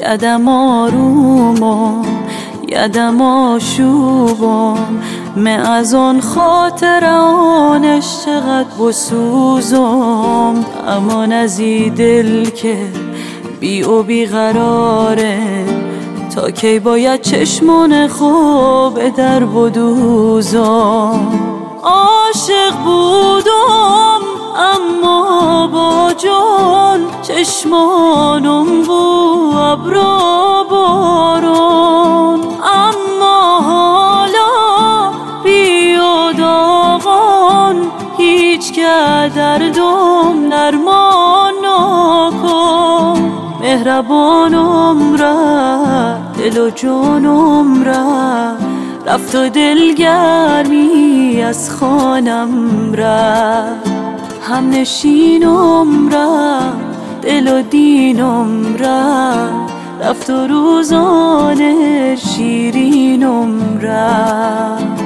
یدم آرومم یدم آشوبم من از آن خاطر آنش چقدر بسوزم. امان از ای دل که بی و بی قراره تا کی باید چشمان خوب در بدوزم. عاشق بودم اما با جان چشمانم بو ابرا باران. اما حالا بی و داغان هیچ که دردم درمان نکن. مهربانم رفت دل و جانم رفت و دلگرمی از خانم رفت. همنشینم رفت دل و دینم رفت و روزانه شیرینم رفت.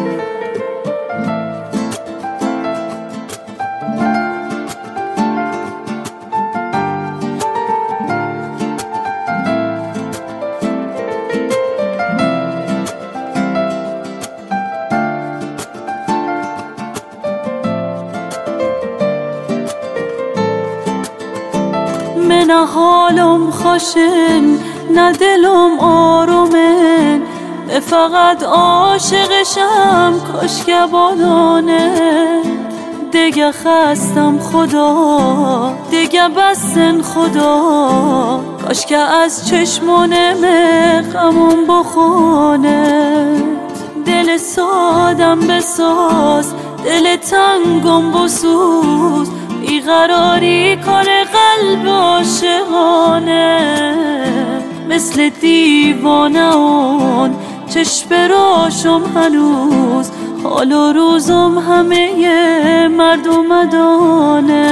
نه حالم خوشن نه دلم آرومن فقط عاشقشم کاش که بادانه. دیگه خستم خدا دیگه بسن خدا کاش که از چشمانم غمم بخونه. دل سادم بساز دل تنگم بسوز بیقراری کنه قلب عاشقانه. مثل دیوانه اون چشم راشم هنوز حال و روزم همه مردم دانه.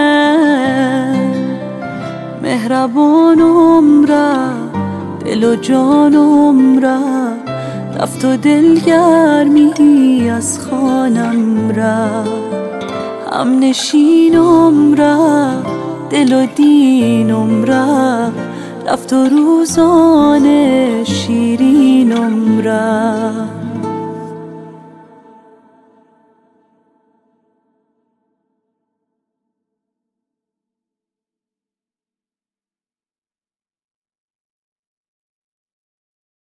مهربانم رفت دل و جانم رفت و دلگرمی از خانم رفت. همنشینم رفت دل و دینم رفت و روزانه شیرینم رفت.